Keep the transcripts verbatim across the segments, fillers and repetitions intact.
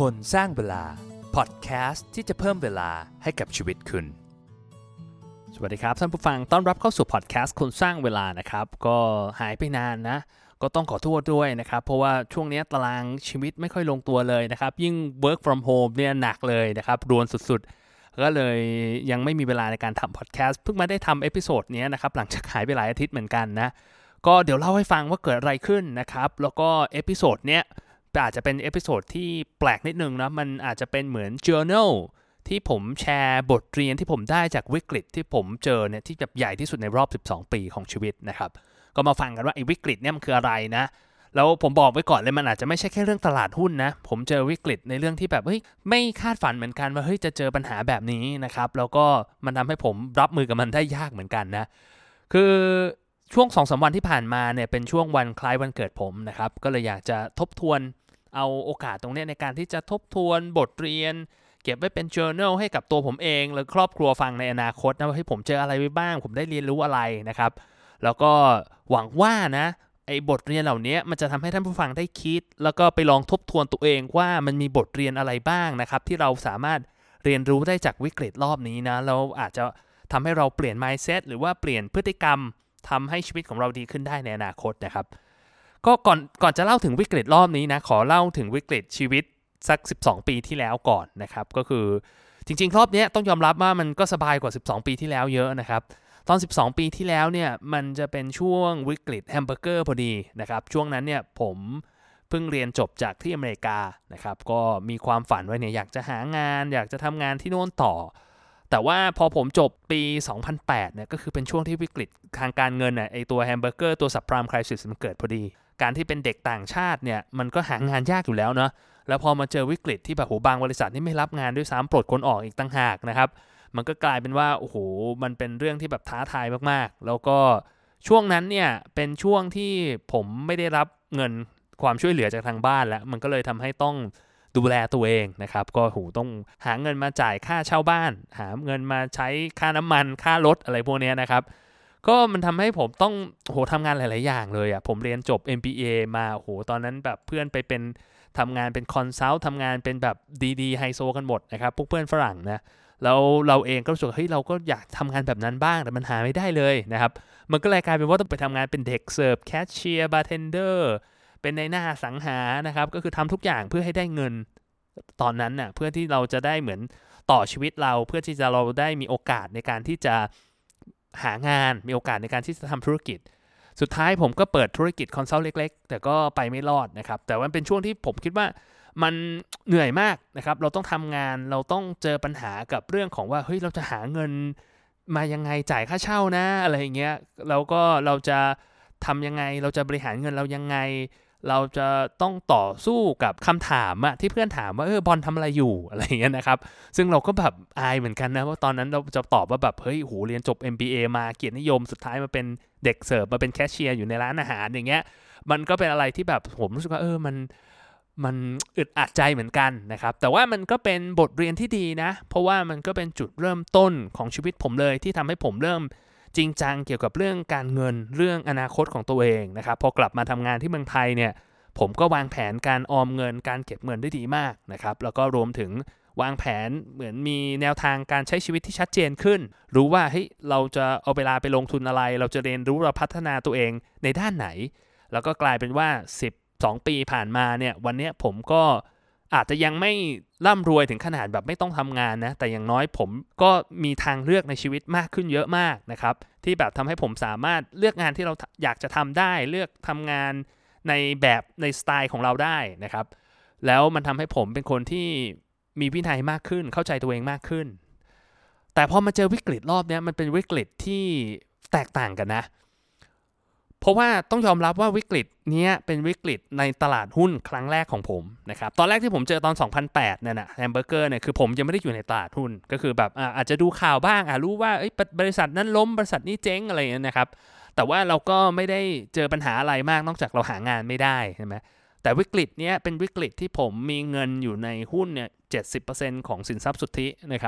คนสร้างเวลาพอดแคสต์ที่จะเพิ่มเวลาให้กับชีวิตคุณสวัสดีครับท่านผู้ฟังต้อนรับเข้าสู่พอดแคสต์คนสร้างเวลานะครับก็หายไปนานนะก็ต้องขอโทษด้วยนะครับเพราะว่าช่วงนี้ตารางชีวิตไม่ค่อยลงตัวเลยนะครับยิ่ง work from home เนี่ยหนักเลยนะครับรวนสุดๆก็เลยยังไม่มีเวลาในการทำพอดแคสต์เพิ่งมาได้ทำเอพิโซดนี้นะครับหลังจากหายไปหลายอาทิตย์เหมือนกันนะก็เดี๋ยวเล่าให้ฟังว่าเกิดอะไรขึ้นนะครับแล้วก็เอพิโซดเนี้ยอาจจะเป็นเอพิโซดที่แปลกนิดนึงนะมันอาจจะเป็นเหมือน journal ที่ผมแชร์บทเรียนที่ผมได้จากวิกฤตที่ผมเจอเนี่ยที่แบบใหญ่ที่สุดในรอบสิบสองปีของชีวิตนะครับก็มาฟังกันว่าไอ้วิกฤตเนี่ยมันคืออะไรนะแล้วผมบอกไว้ก่อนเลยมันอาจจะไม่ใช่แค่เรื่องตลาดหุ้นนะผมเจอวิกฤตในเรื่องที่แบบเฮ้ยไม่คาดฝันเหมือนกันว่าเฮ้ยจะเจอปัญหาแบบนี้นะครับแล้วก็มันทำให้ผมรับมือกับมันได้ยากเหมือนกันนะคือช่วง สองถึงสาม วันที่ผ่านมาเนี่ยเป็นช่วงวันคล้ายวันเกิดผมนะครับก็เลยอยากจะทบทวนเอาโอกาสตรงนี้ในการที่จะทบทวนบทเรียนเก็บไว้เป็น journal ให้กับตัวผมเองและครอบครัวฟังในอนาคตนะว่าให้ผมเจออะไรไว้บ้างผมได้เรียนรู้อะไรนะครับแล้วก็หวังว่านะไอ้บทเรียนเหล่านี้มันจะทำให้ท่านผู้ฟังได้คิดแล้วก็ไปลองทบทวนตัวเองว่ามันมีบทเรียนอะไรบ้างนะครับที่เราสามารถเรียนรู้ได้จากวิกฤตรอบนี้นะแล้วอาจจะทำให้เราเปลี่ยน mindset หรือว่าเปลี่ยนพฤติกรรมทำให้ชีวิตของเราดีขึ้นได้ในอนาคตนะครับก็ก่อนก่อนจะเล่าถึงวิกฤตรอบนี้นะขอเล่าถึงวิกฤตชีวิตสักสิบสองปีที่แล้วก่อนนะครับก็คือจริงๆรอบนี้ต้องยอมรับว่ามันก็สบายกว่าสิบสองปีที่แล้วเยอะนะครับตอนสิบสองปีที่แล้วเนี่ยมันจะเป็นช่วงวิกฤตแฮมเบอร์เกอร์พอดีนะครับช่วงนั้นเนี่ยผมเพิ่งเรียนจบจากที่อเมริกานะครับก็มีความฝันว่าเนี่ยอยากจะหางานอยากจะทำงานที่โน่นต่อแต่ว่าพอผมจบปีสองพันแปดเนี่ยก็คือเป็นช่วงที่วิกฤตทางการเงินน่ะไอตัวแฮมเบอร์เกอร์ตัวซับไพรม์ไครซิสมันเกิดพอดีการที่เป็นเด็กต่างชาติเนี่ยมันก็หางานยากอยู่แล้วเนาะแล้วพอมาเจอวิกฤตที่แบบโหบางบริษัทนี่ไม่รับงานด้วยซ้ำปลดคนออกอีกต่างหากนะครับมันก็กลายเป็นว่าโอ้โหมันเป็นเรื่องที่แบบท้าทายมากๆแล้วก็ช่วงนั้นเนี่ยเป็นช่วงที่ผมไม่ได้รับเงินความช่วยเหลือจากทางบ้านแล้วมันก็เลยทำให้ต้องดูแลตัวเองนะครับก็โหต้องหาเงินมาจ่ายค่าเช่าบ้านหาเงินมาใช้ค่าน้ำมันค่ารถอะไรพวกนี้นะครับก็มันทำให้ผมต้องโหทำงานหลายๆอย่างเลยอ่ะผมเรียนจบ เอ็ม บี เอ มาโหตอนนั้นแบบเพื่อนไปเป็นทำงานเป็นคอนซัลท์ทำงานเป็นแบบดีๆไฮโซกันหมดนะครับพวกเพื่อนฝรั่งนะแล้วเราเองก็รู้สึกเฮ้ยเราก็อยากทำงานแบบนั้นบ้างแต่มันหาไม่ได้เลยนะครับมันก็เลยกลายเป็นว่าต้องไปทำงานเป็นเด็กเสิร์ฟแคชเชียร์บาร์เทนเดอร์เป็นในหน้าสังหานะครับก็คือทำทุกอย่างเพื่อให้ได้เงินตอนนั้นน่ะเพื่อที่เราจะได้เหมือนต่อชีวิตเราเพื่อที่จะเราได้มีโอกาสในการที่จะหางานมีโอกาสในการที่จะทำธุรกิจสุดท้ายผมก็เปิดธุรกิจคอนซัลท์เล็กๆแต่ก็ไปไม่รอดนะครับแต่ว่าเป็นช่วงที่ผมคิดว่ามันเหนื่อยมากนะครับเราต้องทำงานเราต้องเจอปัญหากับเรื่องของว่าเฮ้ยเราจะหาเงินมายังไงจ่ายค่าเช่านะอะไรอย่างเงี้ยแล้วก็เราจะทำยังไงเราจะบริหารเงินเรายังไงเราจะต้องต่อสู้กับคำถามอะที่เพื่อนถามว่าเออบอลทำอะไรอยู่อะไรอย่างเงี้ยนะครับซึ่งเราก็แบบอายเหมือนกันนะว่าตอนนั้นเราจะตอบว่าแบบเฮ้ยโหเรียนจบ เอ็ม บี เอ มาเกียรตินิยมสุดท้ายมาเป็นเด็กเสิร์ฟมาเป็นแคชเชียร์อยู่ในร้านอาหารอย่างเงี้ยมันก็เป็นอะไรที่แบบผมรู้สึกว่าเออมันมันอึดอัดใจเหมือนกันนะครับแต่ว่ามันก็เป็นบทเรียนที่ดีนะเพราะว่ามันก็เป็นจุดเริ่มต้นของชีวิตผมเลยที่ทำให้ผมเริ่มจริงจังเกี่ยวกับเรื่องการเงินเรื่องอนาคตของตัวเองนะครับพอกลับมาทำงานที่เมืองไทยเนี่ยผมก็วางแผนการออมเงินการเก็บเงินได้ดีมากนะครับแล้วก็รวมถึงวางแผนเหมือนมีแนวทางการใช้ชีวิตที่ชัดเจนขึ้นรู้ว่าเฮ้ยเราจะเอาเวลาไปลงทุนอะไรเราจะเรียนรู้เราพัฒนาตัวเองในด้านไหนแล้วก็กลายเป็นว่าสิบสองปีผ่านมาเนี่ยวันนี้ผมก็อาจจะยังไม่ร่ำรวยถึงขนาดแบบไม่ต้องทำงานนะแต่อย่างน้อยผมก็มีทางเลือกในชีวิตมากขึ้นเยอะมากนะครับที่แบบทำให้ผมสามารถเลือกงานที่เราอยากจะทำได้เลือกทำงานในแบบในสไตล์ของเราได้นะครับแล้วมันทำให้ผมเป็นคนที่มีวินัยมากขึ้นเข้าใจตัวเองมากขึ้นแต่พอมาเจอวิกฤตรอบนี้มันเป็นวิกฤตที่แตกต่างกันนะเพราะว่าต้องยอมรับว่าวิกฤตนี้เป็นวิกฤตในตลาดหุ้นครั้งแรกของผมนะครับตอนแรกที่ผมเจอตอนสองพันแปดเนี่ยนะแฮมเบอร์เกอร์เนี่ยคือผมยังไม่ได้อยู่ในตลาดหุ้นก็คือแบบอ่าอาจจะดูข่าวบ้างอ่ารู้ว่าบริษัทนั้นล้มบริษัทนี้เจ๊งอะไรอย่างเงี้ยนะครับแต่ว่าเราก็ไม่ได้เจอปัญหาอะไรมากนอกจากเราหางานไม่ได้ใช่ไหมแต่วิกฤตนี้เป็นวิกฤตที่ผมมีเงินอยู่ในหุ้นเนี่ย เจ็ดสิบเปอร์เซ็นต์ ของสินทรัพย์สุทธินะครับ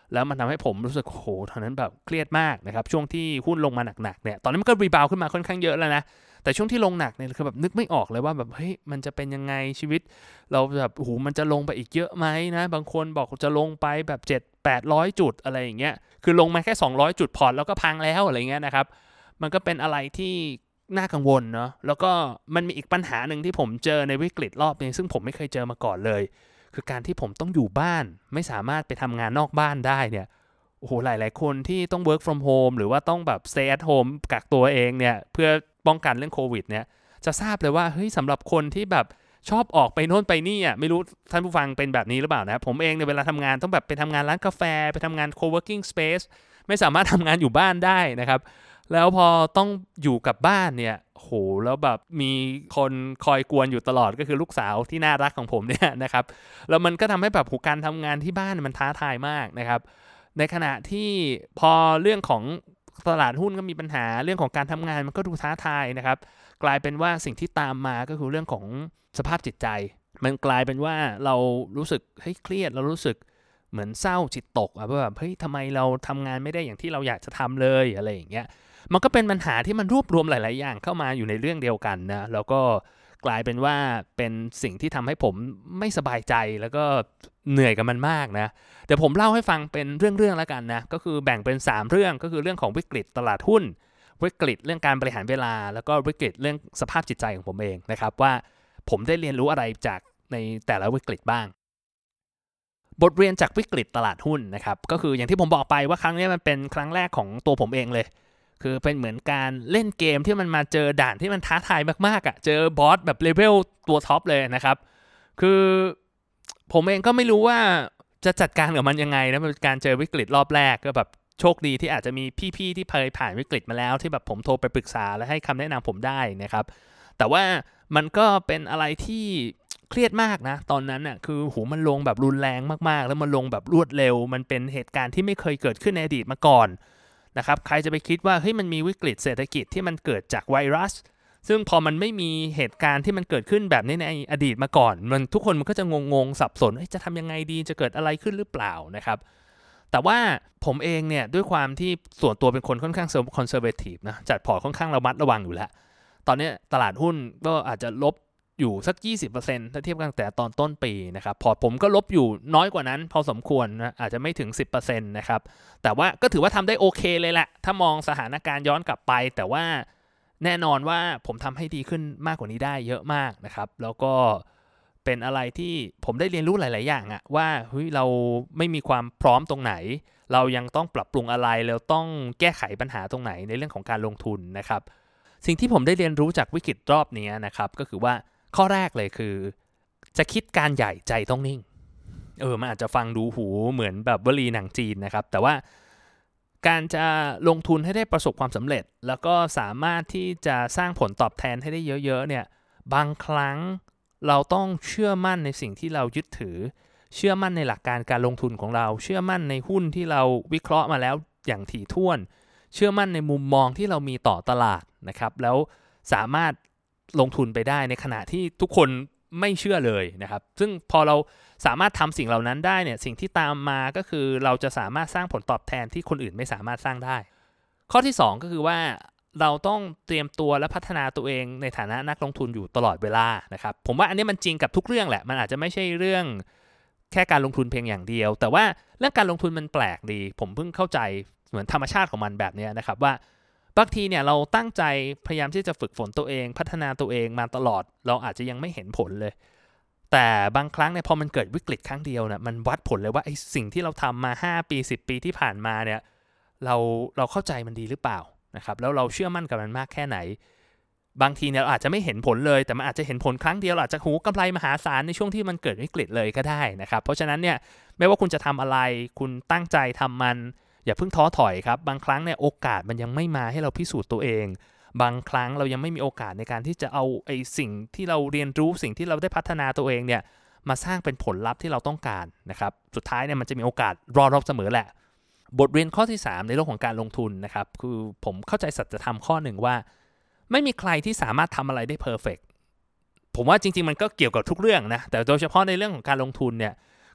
แล้วมันทำให้ผมรู้สึกโหตอนนั้นแบบเครียดมากนะครับช่วงที่หุ้นลงมาหนักๆเนี่ยตอนนี้มันก็รีบาวขึ้นมาค่อนข้างเยอะแล้วนะแต่ช่วงที่ลงหนักเนี่ยคือแบบนึกไม่ออกเลยว่าแบบเฮ้ยมันจะเป็นยังไงชีวิตเราแบบโอ้โหมันจะลงไปอีกเยอะไหมนะบางคนบอกจะลงไปแบบเจ็ด แปดร้อยจุดอะไรอย่างเงี้ยคือลงมาแค่สองร้อยจุดพอร์ตแล้วก็พังแล้วอะไรเงี้ยนะครับมันก็เป็นอะไรที่น่ากังวลเนาะแล้วก็มันมีอีกปัญหาหนึ่งที่ผมเจอในวิกฤตรอบนี้ซึ่งผมไม่เคยเจอมาก่อนเลยคือการที่ผมต้องอยู่บ้านไม่สามารถไปทำงานนอกบ้านได้เนี่ยโอ้โหหลายๆคนที่ต้อง work from home หรือว่าต้องแบบ stay at home กักตัวเองเนี่ยเพื่อป้องกันเรื่องโควิดเนี่ยจะทราบเลยว่าเฮ้ยสำหรับคนที่แบบชอบออกไปโน่นไปนี่อ่ะไม่รู้ท่านผู้ฟังเป็นแบบนี้หรือเปล่านะผมเองเนี่ยเวลาทำงานต้องแบบไปทำงานร้านกาแฟไปทำงาน co-working space ไม่สามารถทำงานอยู่บ้านได้นะครับแล้วพอต้องอยู่กับบ้านเนี่ยโหแล้วแบบมีคนคอยกวนอยู่ตลอดก็คือลูกสาวที่น่ารักของผมเนี่ยนะครับแล้วมันก็ทำให้แบบการทำงานที่บ้านมันท้าทายมากนะครับในขณะที่พอเรื่องของตลาดหุ้นก็มีปัญหาเรื่องของการทำงานมันก็ดูท้าทายนะครับกลายเป็นว่าสิ่งที่ตามมาก็คือเรื่องของสภาพจิตใจมันกลายเป็นว่าเรารู้สึกเฮ้ยเครียดเรารู้สึกเหมือนเศร้าจิตตกอะว่าแบบเฮ้ยทำไมเราทำงานไม่ได้อย่างที่เราอยากจะทำเลยอะไรอย่างเงี้ยมันก็เป็นปัญหาที่มันรวบรวมหลายๆอย่างเข้ามาอยู่ในเรื่องเดียวกันนะแล้วก็กลายเป็นว่าเป็นสิ่งที่ทำให้ผมไม่สบายใจแล้วก็เหนื่อยกับมันมากนะเดี๋ยวผมเล่าให้ฟังเป็นเรื่องๆแล้วกันนะก็คือแบ่งเป็นสามเรื่องก็คือเรื่องของวิกฤตตลาดหุ้นวิกฤตเรื่องการบริหารเวลาแล้วก็วิกฤตเรื่องสภาพจิตใจของผมเองนะครับว่าผมได้เรียนรู้อะไรจากในแต่ละวิกฤตบ้างบทเรียนจากวิกฤตตลาดหุ้นนะครับก็คืออย่างที่ผมบอกไปว่าครั้งนี้มันเป็นครั้งแรกของตัวผมเองเลยคือเป็นเหมือนการเล่นเกมที่มันมาเจอด่านที่มันท้าทายมากๆอ่ะเจอบอสแบบเลเวลตัวท็อปเลยนะครับคือผมเองก็ไม่รู้ว่าจะจัดการกับมันยังไงนะเป็นการเจอวิกฤตรอบแรกก็แบบโชคดีที่อาจจะมีพี่ๆที่เคยผ่านวิกฤตมาแล้วที่แบบผมโทรไปปรึกษาและให้คำแนะนำผมได้นะครับแต่ว่ามันก็เป็นอะไรที่เครียดมากนะตอนนั้นน่ะคือโหมันลงแบบรุนแรงมากๆแล้วมันลงแบบรวดเร็วมันเป็นเหตุการณ์ที่ไม่เคยเกิดขึ้นในอดีตมาก่อนนะครับใครจะไปคิดว่าเฮ้ยมันมีวิกฤตเศรษฐกิจที่มันเกิดจากไวรัสซึ่งพอมันไม่มีเหตุการณ์ที่มันเกิดขึ้นแบบนี้ในอดีตมาก่อนมันทุกคนมันก็จะงงๆสับสนจะทำยังไงดีจะเกิดอะไรขึ้นหรือเปล่านะครับแต่ว่าผมเองเนี่ยด้วยความที่ส่วนตัวเป็นคนค่อนข้างคอนเซอร์เวทีฟนะจัดพอร์ตค่อนข้างระมัดระวังอยู่แล้วตอนนี้ตลาดหุ้นก็อาจจะลบอยู่สัก ยี่สิบเปอร์เซ็นต์ ถ้าเทียบกันแต่ตอนต้นปีนะครับพอร์ตผมก็ลบอยู่น้อยกว่านั้นพอสมควรนะอาจจะไม่ถึง สิบเปอร์เซ็นต์ นะครับแต่ว่าก็ถือว่าทำได้โอเคเลยแหละถ้ามองสถานการณ์ย้อนกลับไปแต่ว่าแน่นอนว่าผมทำให้ดีขึ้นมากกว่านี้ได้เยอะมากนะครับแล้วก็เป็นอะไรที่ผมได้เรียนรู้หลายๆอย่างอะว่าเฮ้ยเราไม่มีความพร้อมตรงไหนเรายังต้องปรับปรุงอะไรแล้วต้องแก้ไขปัญหาตรงไหนในเรื่องของการลงทุนนะครับสิ่งที่ผมได้เรียนรู้จากวิกฤตรอบนี้นะครับก็คือว่าข้อแรกเลยคือจะคิดการใหญ่ใจต้องนิ่งเออมันอาจจะฟังดูหูเหมือนแบบวลีหนังจีนนะครับแต่ว่าการจะลงทุนให้ได้ประสบความสำเร็จแล้วก็สามารถที่จะสร้างผลตอบแทนให้ได้เยอะๆเนี่ยบางครั้งเราต้องเชื่อมั่นในสิ่งที่เรายึดถือเชื่อมั่นในหลักการการลงทุนของเราเชื่อมั่นในหุ้นที่เราวิเคราะห์มาแล้วอย่างถี่ถ้วนเชื่อมั่นในมุมมองที่เรามีต่อตลาดนะครับแล้วสามารถลงทุนไปได้ในขณะที่ทุกคนไม่เชื่อเลยนะครับซึ่งพอเราสามารถทำสิ่งเหล่านั้นได้เนี่ยสิ่งที่ตามมาก็คือเราจะสามารถสร้างผลตอบแทนที่คนอื่นไม่สามารถสร้างได้ข้อที่สองก็คือว่าเราต้องเตรียมตัวและพัฒนาตัวเองในฐานะนักลงทุนอยู่ตลอดเวลานะครับผมว่าอันนี้มันจริงกับทุกเรื่องแหละมันอาจจะไม่ใช่เรื่องแค่การลงทุนเพียงอย่างเดียวแต่ว่าเรื่องการลงทุนมันแปลกดีผมเพิ่งเข้าใจเหมือนธรรมชาติของมันแบบนี้นะครับว่าบางทีเนี่ยเราตั้งใจพยายามที่จะฝึกฝนตัวเองพัฒนาตัวเองมาตลอดเราอาจจะยังไม่เห็นผลเลยแต่บางครั้งเนี่ยพอมันเกิดวิกฤตครั้งเดียวเนี่ยมันวัดผลเลยว่าไอ้สิ่งที่เราทำมาห้าปีสิบปีที่ผ่านมาเนี่ยเราเราเข้าใจมันดีหรือเปล่านะครับแล้วเราเชื่อมั่นกับมันมากแค่ไหนบางทีเนี่ยเราอาจจะไม่เห็นผลเลยแต่มันอาจจะเห็นผลครั้งเดียวอาจจะหูกำไรมหาศาลในช่วงที่มันเกิดวิกฤตเลยก็ได้นะครับเพราะฉะนั้นเนี่ยไม่ว่าคุณจะทำอะไรคุณตั้งใจทำมันอย่าเพิ่งท้อถอยครับบางครั้งเนี่ยโอกาสมันยังไม่มาให้เราพิสูจน์ตัวเองบางครั้งเรายังไม่มีโอกาสในการที่จะเอาไอ้สิ่งที่เราเรียนรู้สิ่งที่เราได้พัฒนาตัวเองเนี่ยมาสร้างเป็นผลลัพธ์ที่เราต้องการนะครับสุดท้ายเนี่ยมันจะมีโอกาสรอเราเสมอแหละบทเรียนข้อที่สามในเรื่องของการลงทุนนะครับคือผมเข้าใจสัจธรรมข้อหนึ่งว่าไม่มีใครที่สามารถทำอะไรได้เพอร์เฟกต์ผมว่าจริงๆมันก็เกี่ยวกับทุกเรื่องนะแต่โดยเฉพาะในเรื่องของการลงทุนเนี่ย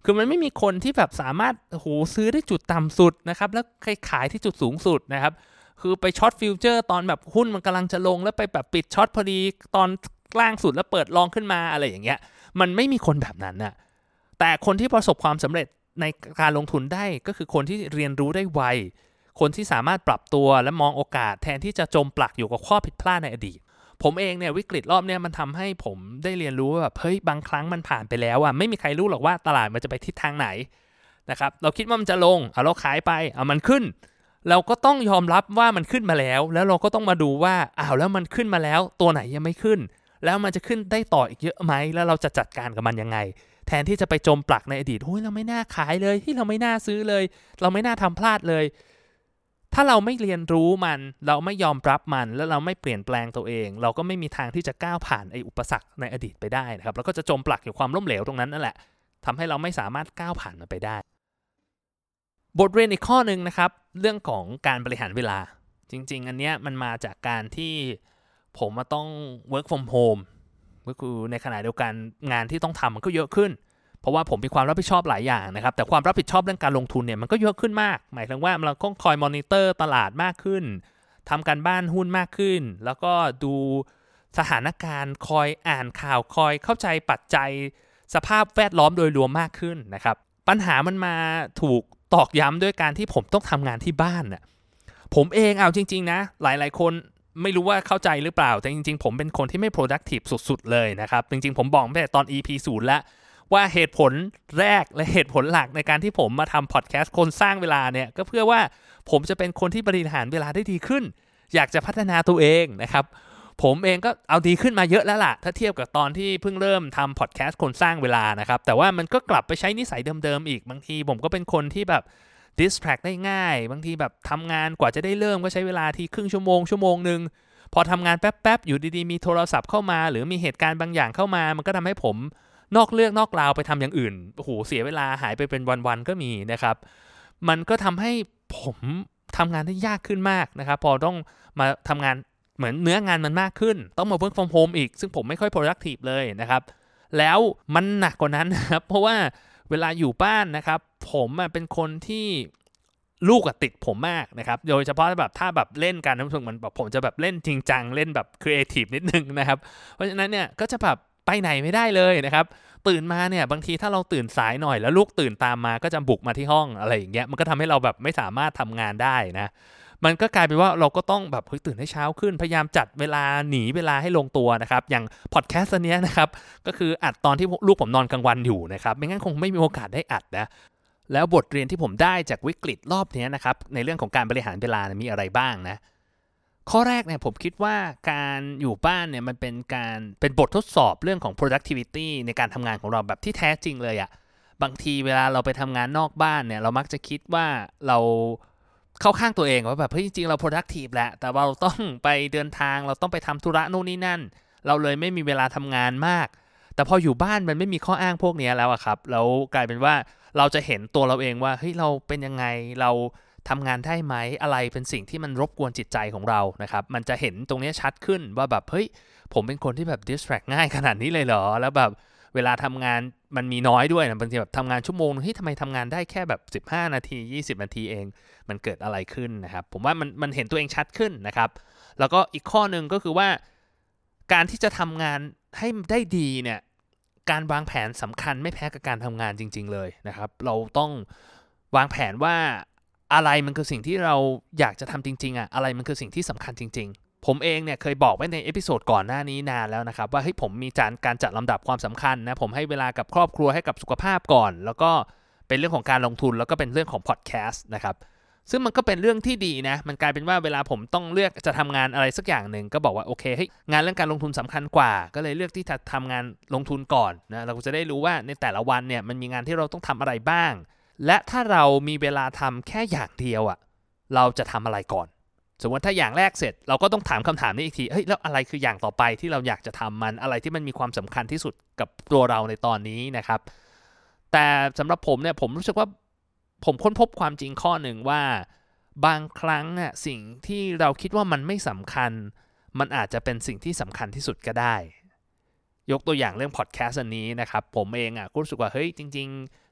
คือมันไม่มีคนที่แบบสามารถโอ้โหซื้อได้จุดต่ำสุดนะครับแล้วขายที่จุดสูงสุดนะครับคือไปช็อตฟิวเจอร์ตอนแบบหุ้นมันกำลังจะลงแล้วไปแบบปิดช็อตพอดีตอนล่างสุดแล้วเปิดลองขึ้นมาอะไรอย่างเงี้ยมันไม่มีคนแบบนั้นน่ะแต่คนที่ประสบความสำเร็จในการลงทุนได้ก็คือคนที่เรียนรู้ได้ไวคนที่สามารถปรับตัวและมองโอกาสแทนที่จะจมปลักอยู่กับข้อผิดพลาดในอดีตผมเองเนี่ยวิกฤตรอบเนี้ยมันทำให้ผมได้เรียนรู้ว่าแบบเฮ้ยบางครั้งมันผ่านไปแล้วอ่ะไม่มีใครรู้หรอกว่าตลาดมันจะไปทิศทางไหนนะครับเราคิดว่ามันจะลงเอาเราขายไปเอามันขึ้นเราก็ต้องยอมรับว่ามันขึ้นมาแล้วแล้วเราก็ต้องมาดูว่าอ้าวแล้วมันขึ้นมาแล้วตัวไหนยังไม่ขึ้นแล้วมันจะขึ้นได้ต่ออีกเยอะไหมแล้วเราจะจัดการกับมันยังไงแทนที่จะไปจมปลักในอดีตโอ้ยเราไม่น่าขายเลยที่เราไม่น่าซื้อเลยเราไม่น่าทำพลาดเลยถ้าเราไม่เรียนรู้มันเราไม่ยอมรับมันแล้วเราไม่เปลี่ยนแปลงตัวเองเราก็ไม่มีทางที่จะก้าวผ่านไอ้อุปสรรคในอดีตไปได้นะครับแล้วก็จะจมปลักอยู่ความล้มเหลวตรงนั้นนั่นแหละทำให้เราไม่สามารถก้าวผ่านมันไปได้บทเรียนอีกข้อนึงนะครับเรื่องของการบริหารเวลาจริงๆอันเนี้ยมันมาจากการที่ผมมาต้อง work from home ก็คือในขณะเดียวกันงานที่ต้องทำมันก็เยอะขึ้นเพราะว่าผมมีความรับผิดชอบหลายอย่างนะครับแต่ความรับผิดชอบเรื่องการลงทุนเนี่ยมันก็เยอะขึ้นมากหมายถึงว่าเราต้องคอยมอนิเตอร์ตลาดมากขึ้นทำการบ้านหุ้นมากขึ้นแล้วก็ดูสถานการณ์คอยอ่านข่าวคอยเข้าใจปัจจัยสภาพแวดล้อมโดยรวมมากขึ้นนะครับปัญหามันมาถูกตอกย้ำด้วยการที่ผมต้องทำงานที่บ้านน่ะผมเองเอาจริงๆนะหลายๆคนไม่รู้ว่าเข้าใจหรือเปล่าแต่จริงๆผมเป็นคนที่ไม่ productive สุดๆเลยนะครับจริงๆผมบอกตั้งแต่ตอน อี พี ศูนย์แล้วว่าเหตุผลแรกและเหตุผลหลักในการที่ผมมาทำพอดแคสต์คนสร้างเวลาเนี่ยก็เพื่อว่าผมจะเป็นคนที่บริหารเวลาได้ดีขึ้นอยากจะพัฒนาตัวเองนะครับผมเองก็เอาดีขึ้นมาเยอะแล้วล่ะถ้าเทียบกับตอนที่เพิ่งเริ่มทำพอดแคสต์คนสร้างเวลานะครับแต่ว่ามันก็กลับไปใช้นิสัยเดิมๆอีกบางทีผมก็เป็นคนที่แบบ distract ได้ง่ายบางทีแบบทำงานกว่าจะได้เริ่มก็ใช้เวลาทีครึ่งชั่วโมงชั่วโมงนึงพอทำงานแป๊บๆอยู่ดีๆมีโทรศัพท์เข้ามาหรือมีเหตุการณ์บางอย่างเข้ามามันก็ทำให้ผมนอกเรื่องนอกราวไปทำอย่างอื่นโอ้โหเสียเวลาหายไปเป็นวันๆก็มีนะครับมันก็ทำให้ผมทำงานได้ยากขึ้นมากนะครับพอต้องมาทำงานเหมือนเนื้องานมันมากขึ้นต้องมา work from home อีกซึ่งผมไม่ค่อย productive เลยนะครับแล้วมันหนักกว่านั้นนะครับเพราะว่าเวลาอยู่บ้านนะครับผมเป็นคนที่ลูกติดผมมากนะครับโดยเฉพาะแบบถ้าแบบเล่นกันนะมันแบบผมจะแบบเล่นจริงจังเล่นแบบครีเอทีฟนิดนึงนะครับเพราะฉะนั้นเนี่ยก็จะแบบไปไหนไม่ได้เลยนะครับตื่นมาเนี่ยบางทีถ้าเราตื่นสายหน่อยแล้วลูกตื่นตามมาก็จะบุกมาที่ห้องอะไรอย่างเงี้ยมันก็ทำให้เราแบบไม่สามารถทำงานได้นะมันก็กลายเป็นว่าเราก็ต้องแบบเฮ้ยตื่นให้เช้าขึ้นพยายามจัดเวลาหนีเวลาให้ลงตัวนะครับอย่างพอดแคสต์อันเนี้ยนะครับก็คืออัดตอนที่ลูกผมนอนกลางวันอยู่นะครับไม่งั้นคงไม่มีโอกาสได้อัดนะแล้วบทเรียนที่ผมได้จากวิกฤตรอบนี้นะครับในเรื่องของการบริหารเวลามีอะไรบ้างนะข้อแรกเนี่ยผมคิดว่าการอยู่บ้านเนี่ยมันเป็นการเป็นบททดสอบเรื่องของ productivity ในการทำงานของเราแบบที่แท้จริงเลยอะบางทีเวลาเราไปทำงานนอกบ้านเนี่ยเรามักจะคิดว่าเราเข้าข้างตัวเองว่าแบบเฮ้ยจริงๆเรา productive แหละแต่เราต้องไปเดินทางเราต้องไปทำธุระโน่นนี่นั่นเราเลยไม่มีเวลาทำงานมากแต่พออยู่บ้านมันไม่มีข้ออ้างพวกนี้แล้วอะครับแล้วกลายเป็นว่าเราจะเห็นตัวเราเองว่าเฮ้ยเราเป็นยังไงเราทำงานได้ไหมอะไรเป็นสิ่งที่มันรบกวนจิตใจของเรานะครับมันจะเห็นตรงนี้ชัดขึ้นว่าแบบเฮ้ยผมเป็นคนที่แบบ distract ง่ายขนาดนี้เลยเหรอแล้วแบบเวลาทำงานมันมีน้อยด้วยนะบางทีแบบทำงานชั่วโมงเฮ้ยทำไมทำงานได้แค่แบบสิบห้านาทียี่สิบนาทีเองมันเกิดอะไรขึ้นนะครับผมว่ามันมันเห็นตัวเองชัดขึ้นนะครับแล้วก็อีกข้อนึงก็คือว่าการที่จะทำงานให้ได้ดีเนี่ยการวางแผนสำคัญไม่แพ้กับการทำงานจริงๆเลยนะครับเราต้องวางแผนว่าอะไรมันคือสิ่งที่เราอยากจะทำจริงๆอ่ะอะไรมันคือสิ่งที่สำคัญจริงๆผมเองเนี่ยเคยบอกไว้ในเอพิโซดก่อนหน้านี้นานแล้วนะครับว่าเฮ้ยผมมีการจัดลำดับความสำคัญนะผมให้เวลากับครอบครัวให้กับสุขภาพก่อนแล้วก็เป็นเรื่องของการลงทุนแล้วก็เป็นเรื่องของพอดแคสต์นะครับซึ่งมันก็เป็นเรื่องที่ดีนะมันกลายเป็นว่าเวลาผมต้องเลือกจะทำงานอะไรสักอย่างหนึ่งก็บอกว่าโอเคเฮ้ยงานเรื่องการลงทุนสำคัญกว่าก็เลยเลือกที่จะทำงานลงทุนก่อนนะเราจะได้รู้ว่าในแต่ละวันเนี่ยมันมีงานที่เราต้องทำอะไรบ้างและถ้าเรามีเวลาทำแค่อย่างเดียวอ่ะเราจะทำอะไรก่อนสมมติถ้าอย่างแรกเสร็จเราก็ต้องถามคำถามนี้อีกทีเฮ้ยแล้วอะไรคืออย่างต่อไปที่เราอยากจะทำมันอะไรที่มันมีความสำคัญที่สุดกับตัวเราในตอนนี้นะครับแต่สำหรับผมเนี่ยผมรู้สึกว่าผมค้นพบความจริงข้อหนึ่งว่าบางครั้งอ่ะสิ่งที่เราคิดว่ามันไม่สำคัญมันอาจจะเป็นสิ่งที่สำคัญที่สุดก็ได้ยกตัวอย่างเรื่องพอดแคสต์อันนี้นะครับผมเองอ่ะรู้สึกว่าเฮ้ยจริงๆ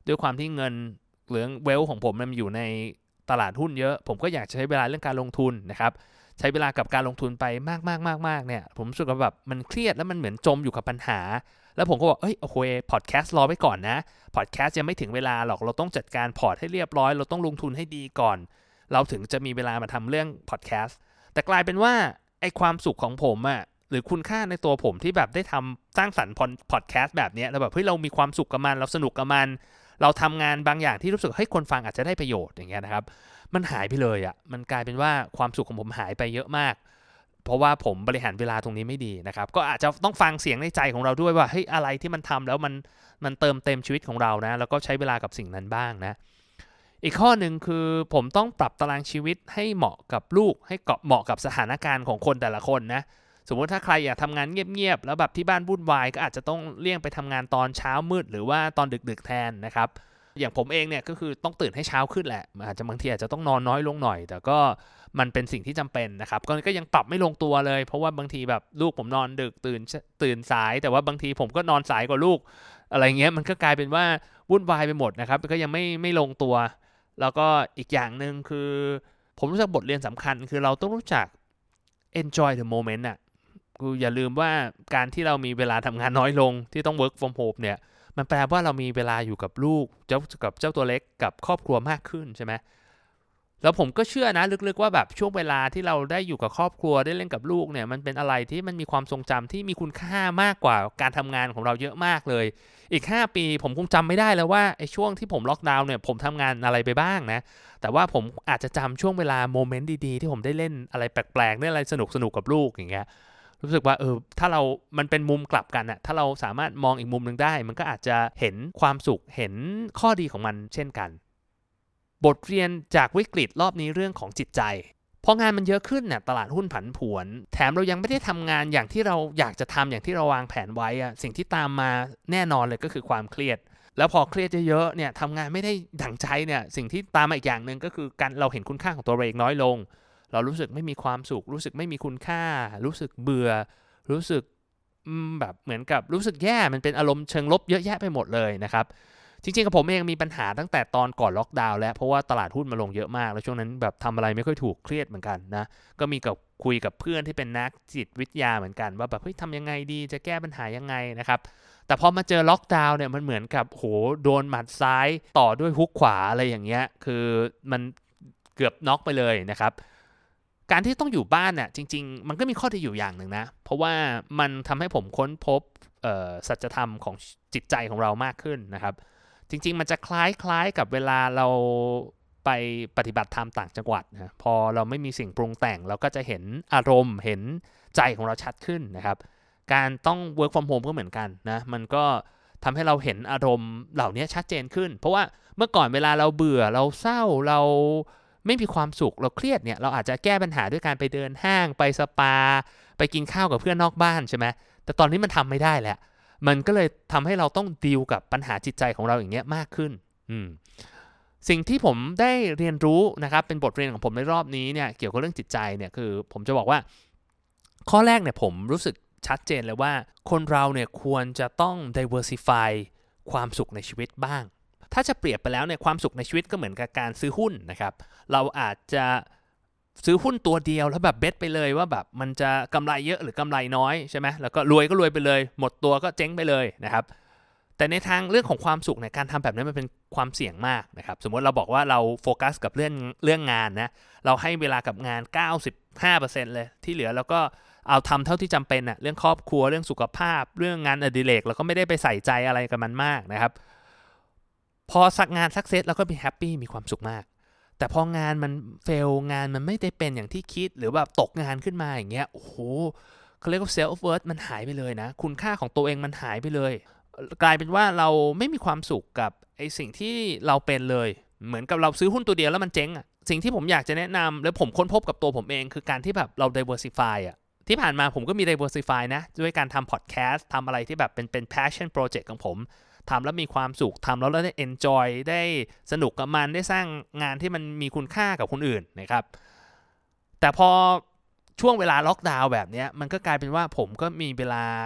ด้วยความที่เงินหรือเวลของผมมันอยู่ในตลาดหุ้นเยอะผมก็อยากจะใช้เวลาเรื่องการลงทุนนะครับใช้เวลากับการลงทุนไปมากๆๆๆเนี่ยผมรู้สึกว่าแบบมันเครียดแล้วมันเหมือนจมอยู่กับปัญหาแล้วผมก็บอกเอ้ยโอเคพอดแคสต์รอไว้ก่อนนะพอดแคสต์ยังไม่ถึงเวลาหรอกเราต้องจัดการพอร์ตให้เรียบร้อยเราต้องลงทุนให้ดีก่อนเราถึงจะมีเวลามาทำเรื่องพอดแคสต์แต่กลายเป็นว่าไอ้ความสุขของผมอะหรือคุณค่าในตัวผมที่แบบได้ทำสร้างสรรค์พอดแคสต์แบบนี้แล้วแบบเฮ้ยเรามีความสุขกับมันเราสนุกกับมันเราทำงานบางอย่างที่รู้สึกให้คนฟังอาจจะได้ประโยชน์อย่างเงี้ยนะครับมันหายไปเลยอ่ะมันกลายเป็นว่าความสุขของผมหายไปเยอะมากเพราะว่าผมบริหารเวลาตรงนี้ไม่ดีนะครับก็อาจจะต้องฟังเสียงในใจของเราด้วยว่าเฮ้ยอะไรที่มันทำแล้วมันมันเติมเต็มชีวิตของเรานะแล้วก็ใช้เวลากับสิ่งนั้นบ้างนะอีกข้อหนึ่งคือผมต้องปรับตารางชีวิตให้เหมาะกับลูกให้เหมาะกับสถานการณ์ของคนแต่ละคนนะสมมติถ้าใครอยากทำงานเงียบๆแล้วแบบที่บ้านวุ่นวายก็อาจจะต้องเลี่ยงไปทำงานตอนเช้ามืดหรือว่าตอนดึกๆแทนนะครับอย่างผมเองเนี่ยก็คือต้องตื่นให้เช้าขึ้นแหละอาจจะบางทีอาจจะต้องนอนน้อยลงหน่อยแต่ก็มันเป็นสิ่งที่จำเป็นนะครับก็ก็ยังปรับไม่ลงตัวเลยเพราะว่าบางทีแบบลูกผมนอนดึกตื่นตื่นสายแต่ว่าบางทีผมก็นอนสายกว่าลูกอะไรเงี้ยมันก็กลายเป็นว่าวุ่นวายไปหมดนะครับก็ยังไม่ไม่ลงตัวแล้วก็อีกอย่างนึงคือผมรู้สึกบทเรียนสำคัญคือเราต้องรู้จัก enjoy the moment อ่ะคืออย่าลืมว่าการที่เรามีเวลาทำงานน้อยลงที่ต้อง work from home เนี่ยมันแปลว่าเรามีเวลาอยู่กับลูกเจ้ากับเจ้าตัวเล็กกับครอบครัวมากขึ้นใช่ไหมแล้วผมก็เชื่อนะลึกๆว่าแบบช่วงเวลาที่เราได้อยู่กับครอบครัวได้เล่นกับลูกเนี่ยมันเป็นอะไรที่มันมีความทรงจำที่มีคุณค่ามากกว่าการทำงานของเราเยอะมากเลยอีกห้าปีผมคงจำไม่ได้แล้วว่าไอ้ช่วงที่ผมล็อกดาวน์เนี่ยผมทำงานอะไรไปบ้างนะแต่ว่าผมอาจจะจำช่วงเวลาโมเมนต์ดีๆที่ผมได้เล่นอะไรแปลกๆเล่นอะไรสนุกๆกับลูกอย่างเงี้ยรู้สึกว่าเออถ้าเรามันเป็นมุมกลับกันอะถ้าเราสามารถมองอีกมุมนึงได้มันก็อาจจะเห็นความสุขเห็นข้อดีของมันเช่นกันบทเรียนจากวิกฤตรอบนี้เรื่องของจิตใจพองานมันเยอะขึ้นเนี่ยตลาดหุ้นผันผวนแถมเรายังไม่ได้ทำงานอย่างที่เราอยากจะทำอย่างที่เราวางแผนไว้อะสิ่งที่ตามมาแน่นอนเลยก็คือความเครียดแล้วพอเครียดเยอะๆเนี่ยทำงานไม่ได้ดั่งใจเนี่ยสิ่งที่ตามมาอีกอย่างนึงก็คือการเราเห็นคุณค่าของตัวเราเองน้อยลงเรารู้สึกไม่มีความสุขรู้สึกไม่มีคุณค่ารู้สึกเบื่อรู้สึกแบบเหมือนกับรู้สึกแย่มันเป็นอารมณ์เชิงลบเยอะแยะไปหมดเลยนะครับจริงๆกับผมเองมีปัญหาตั้งแต่ตอนก่อนล็อกดาวน์แล้วเพราะว่าตลาดหุ้นมาลงเยอะมากแล้วช่วงนั้นแบบทำอะไรไม่ค่อยถูกเครียดเหมือนกันนะก็มีกับคุยกับเพื่อนที่เป็นนักจิตวิทยาเหมือนกันว่าแบบเฮ้ยทำยังไงดีจะแก้ปัญหายังไงนะครับแต่พอมาเจอล็อกดาวน์เนี่ยมันเหมือนกับโหโดนหมัดซ้ายต่อด้วยฮุกขวาอะไรอย่างเงี้ยคือมันเกือบน็อกไปเลยนะครับการที่ต้องอยู่บ้านเนี่ยจริงๆมันก็มีข้อดีอยู่อย่างหนึ่งนะเพราะว่ามันทำให้ผมค้นพบสัจธรรมของจิตใจของเรามากขึ้นนะครับจริงๆมันจะคล้ายๆกับเวลาเราไปปฏิบัติธรรมต่างจังหวัดนะพอเราไม่มีสิ่งปรุงแต่งเราก็จะเห็นอารมณ์เห็นใจของเราชัดขึ้นนะครับการต้อง work from home ก็เหมือนกันนะมันก็ทำให้เราเห็นอารมณ์เหล่านี้ชัดเจนขึ้นเพราะว่าเมื่อก่อนเวลาเราเบื่อเราเศร้าเราไม่มีความสุขเราเครียดเนี่ยเราอาจจะแก้ปัญหาด้วยการไปเดินห้างไปสปาไปกินข้าวกับเพื่อนนอกบ้านใช่ไหมแต่ตอนนี้มันทำไม่ได้แล้วมันก็เลยทำให้เราต้องดีลกับปัญหาจิตใจของเราอย่างเงี้ยมากขึ้นอืมสิ่งที่ผมได้เรียนรู้นะครับเป็นบทเรียนของผมในรอบนี้เนี่ยเกี่ยวกับเรื่องจิตใจเนี่ยคือผมจะบอกว่าข้อแรกเนี่ยผมรู้สึกชัดเจนเลยว่าคนเราเนี่ยควรจะต้อง diversify ความสุขในชีวิตบ้างถ้าจะเปรียบไปแล้วเนี่ยความสุขในชีวิตก็เหมือนกับการซื้อหุ้นนะครับเราอาจจะซื้อหุ้นตัวเดียวแล้วแบบเบ็ดไปเลยว่าแบบมันจะกำไรเยอะหรือกำไรน้อยใช่ไหมแล้วก็รวยก็รวยไปเลยหมดตัวก็เจ๊งไปเลยนะครับแต่ในทางเรื่องของความสุขเนี่ยการทำแบบนั้นมันเป็นความเสี่ยงมากนะครับสมมติเราบอกว่าเราโฟกัสกับเรื่องเรื่องงานนะเราให้เวลากับงาน เก้าสิบห้าเปอร์เซ็นต์ เลยที่เหลือแล้วก็เอาทำเท่าที่จำเป็นอะเรื่องครอบครัวเรื่องสุขภาพเรื่องงานอดิเรกเราก็ไม่ได้ไปใส่ใจอะไรกับมันมากนะครับพอสักงานสักเซตแล้วก็มีแฮปปี้มีความสุขมากแต่พองานมันเฟลงานมันไม่ได้เป็นอย่างที่คิดหรือแบบตกงานขึ้นมาอย่างเงี้ยโอ้โหเขาเรียกว่า self worth มันหายไปเลยนะคุณค่าของตัวเองมันหายไปเลยกลายเป็นว่าเราไม่มีความสุขกับไอ้สิ่งที่เราเป็นเลยเหมือนกับเราซื้อหุ้นตัวเดียวแล้วมันเจ๊งอ่ะสิ่งที่ผมอยากจะแนะนำและผมค้นพบกับตัวผมเองคือการที่แบบเรา diversify อ่ะที่ผ่านมาผมก็มี diversify นะด้วยการทำ podcast ทำอะไรที่แบบเป็นเป็น passion project ของผมทำแล้วมีความสุขทำแล้วได้ enjoy ได้สนุกกับมันได้สร้างงานที่มันมีคุณค่ากับคนอื่นนะครับแต่พอช่วงเวลาล็อกดาวน์แบบนี้มันก็กลายเป็นว่าผมก็มีเวลา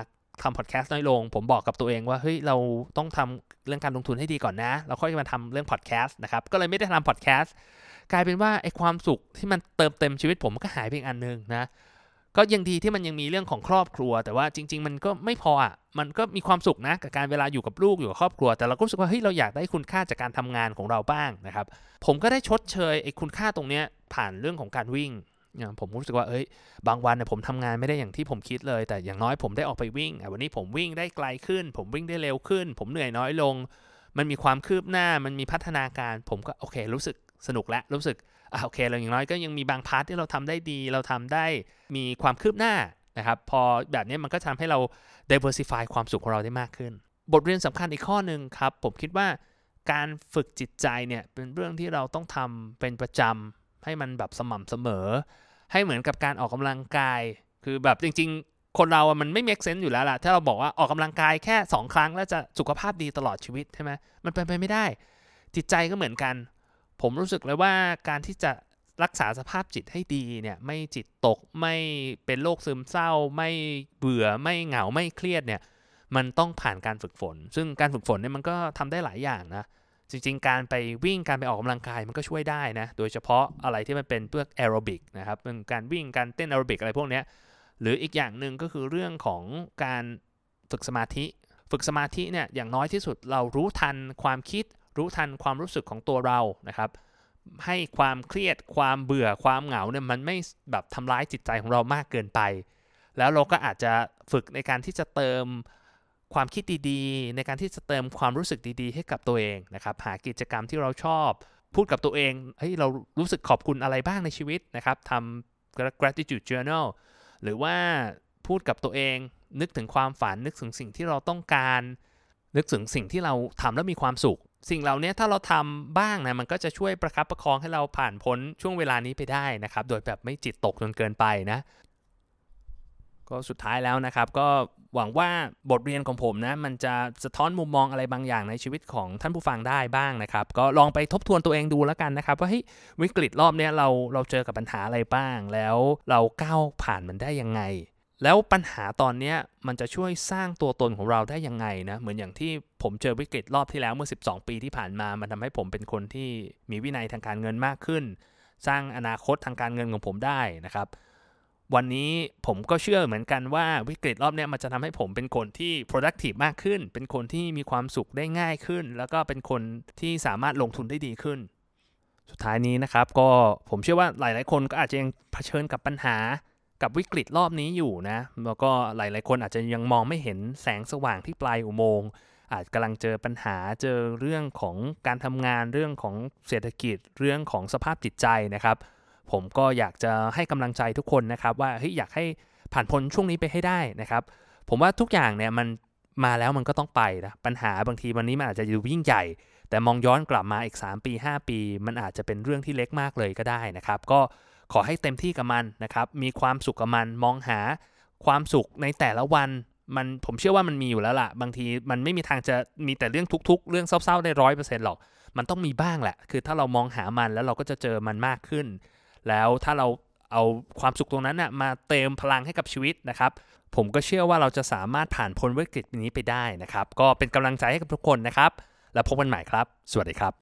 ทำพอดแคสต์น้อยลงผมบอกกับตัวเองว่าเฮ้ยเราต้องทำเรื่องการลงทุนให้ดีก่อนนะแล้วค่อยมาทำเรื่องพอดแคสต์นะครับก็เลยไม่ได้ทำพอดแคสต์กลายเป็นว่าไอ้ความสุขที่มันเติมเต็มชีวิตผมก็หายไปอีกอันนึงนะก็ยังดีที่มันยังมีเรื่องของครอบครัวแต่ว่าจริงๆมันก็ไม่พออ่ะมันก็มีความสุขนะกับการเวลาอยู่กับลูกอยู่กับครอบครัวแต่เราก็รู้สึกว่าเฮ้ยเราอยากได้คุณค่าจากการทำงานของเราบ้างนะครับผมก็ได้ชดเชยไอ้คุณค่าตรงเนี้ยผ่านเรื่องของการวิ่งผมรู้สึกว่าเอ้ยบางวันเนี่ยผมทำงานไม่ได้อย่างที่ผมคิดเลยแต่อย่างน้อยผมได้ออกไปวิ่งวันนี้ผมวิ่งได้ไกลขึ้นผมวิ่งได้เร็วขึ้นผมเหนื่อยน้อยลงมันมีความคืบหน้ามันมีพัฒนาการผมก็โอเครู้สึกสนุกและรู้สึกอ่ะโอเคเราอย่างน้อยก็ยังมีบางพาร์ทที่เราทำได้ดีเราทำได้มีความคืบหน้านะครับพอแบบนี้มันก็ทำให้เรา diversify ความสุขของเราได้มากขึ้นบทเรียนสำคัญอีกข้อนึงครับผมคิดว่าการฝึกจิตใจเนี่ยเป็นเรื่องที่เราต้องทำเป็นประจำให้มันแบบสม่ำเสมอให้เหมือนกับการออกกำลังกายคือแบบจริงๆคนเราอ่ะมันไม่ make sense อยู่แล้วล่ะถ้าเราบอกว่าออกกำลังกายแค่สองครั้งแล้วจะสุขภาพดีตลอดชีวิตใช่ไหมมันเป็นไปไม่ได้จิตใจก็เหมือนกันผมรู้สึกเลยว่าการที่จะรักษาสภาพจิตให้ดีเนี่ยไม่จิตตกไม่เป็นโรคซึมเศร้าไม่เบื่อไม่เหงาไม่เครียดเนี่ยมันต้องผ่านการฝึกฝนซึ่งการฝึกฝนเนี่ยมันก็ทำได้หลายอย่างนะจริงๆการไปวิ่งการไปออกกำลังกายมันก็ช่วยได้นะโดยเฉพาะอะไรที่มันเป็นพวกแอโรบิกนะครับเป็นการวิ่งการเต้นแอโรบิกอะไรพวกนี้หรืออีกอย่างหนึ่งก็คือเรื่องของการฝึกสมาธิฝึกสมาธิเนี่ยอย่างน้อยที่สุดเรารู้ทันความคิดรู้ทันความรู้สึกของตัวเรานะครับให้ความเครียดความเบื่อความเหงาเนี่ยมันไม่แบบทำร้ายจิตใจของเรามากเกินไปแล้วเราก็อาจจะฝึกในการที่จะเติมความคิดดีๆในการที่จะเติมความรู้สึกดีๆให้กับตัวเองนะครับหากิจกรรมที่เราชอบพูดกับตัวเองเฮ้ยเรารู้สึกขอบคุณอะไรบ้างในชีวิตนะครับทำ gratitude journal หรือว่าพูดกับตัวเองนึกถึงความฝันนึกถึงสิ่งที่เราต้องการนึกถึงสิ่งที่เราทำแล้วมีความสุขสิ่งเหล่านี้ถ้าเราทำบ้างนะมันก็จะช่วยประคับประคองให้เราผ่านพ้นช่วงเวลานี้ไปได้นะครับโดยแบบไม่จิตตกจนเกินไปนะก็สุดท้ายแล้วนะครับก็หวังว่าบทเรียนของผมนะมันจะสะท้อนมุมมองอะไรบางอย่างในชีวิตของท่านผู้ฟังได้บ้างนะครับก็ลองไปทบทวนตัวเองดูแล้วกันนะครับว่าเฮ้ยวิกฤตรอบนี้เราเราเจอกับปัญหาอะไรบ้างแล้วเราก้าวผ่านมันได้ยังไงแล้วปัญหาตอนนี้มันจะช่วยสร้างตัวตนของเราได้ยังไงนะเหมือนอย่างที่ผมเจอวิกฤตรอบที่แล้วเมื่อสิบสองปีที่ผ่านมามันทำให้ผมเป็นคนที่มีวินัยทางการเงินมากขึ้นสร้างอนาคตทางการเงินของผมได้นะครับวันนี้ผมก็เชื่อเหมือนกันว่าวิกฤตรอบนี้มันจะทำให้ผมเป็นคนที่ productive มากขึ้นเป็นคนที่มีความสุขได้ง่ายขึ้นแล้วก็เป็นคนที่สามารถลงทุนได้ดีขึ้นสุดท้ายนี้นะครับก็ผมเชื่อว่าหลายๆคนก็อาจจะยังเผชิญกับปัญหากับวิกฤตรอบนี้อยู่นะแล้วก็หลายๆคนอาจจะยังมองไม่เห็นแสงสว่างที่ปลายอุโมงค์อาจกำลังเจอปัญหาเจอเรื่องของการทำงานเรื่องของเศรษฐกิจเรื่องของสภาพจิตใจนะครับผมก็อยากจะให้กำลังใจทุกคนนะครับว่าเฮ้ยอยากให้ผ่านพ้นช่วงนี้ไปให้ได้นะครับผมว่าทุกอย่างเนี่ยมันมาแล้วมันก็ต้องไปนะปัญหาบางทีวันนี้มันอาจจะดูยิ่งใหญ่แต่มองย้อนกลับมาอีกสามปีห้าปีมันอาจจะเป็นเรื่องที่เล็กมากเลยก็ได้นะครับก็ขอให้เต็มที่กับมันนะครับมีความสุขกับมันมองหาความสุขในแต่ละวันมันผมเชื่อว่ามันมีอยู่แล้วล่ะบางทีมันไม่มีทางจะมีแต่เรื่องทุกๆเรื่องเศร้าๆได้ ร้อยเปอร์เซ็นต์ หรอกมันต้องมีบ้างแหละคือถ้าเรามองหามันแล้วเราก็จะเจอมันมากขึ้นแล้วถ้าเราเอาความสุขตรงนั้นนะมาเติมพลังให้กับชีวิตนะครับผมก็เชื่อว่าเราจะสามารถผ่านพ้นวิกฤตนี้ไปได้นะครับก็เป็นกำลังใจให้กับทุกคนนะครับแล้วพบกันใหม่ครับสวัสดีครับ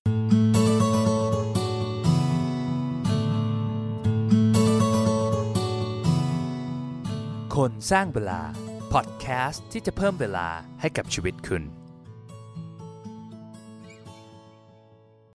คนสร้างเวลาพอดแคสต์ที่จะเพิ่มเวลาให้กับชีวิตคุณ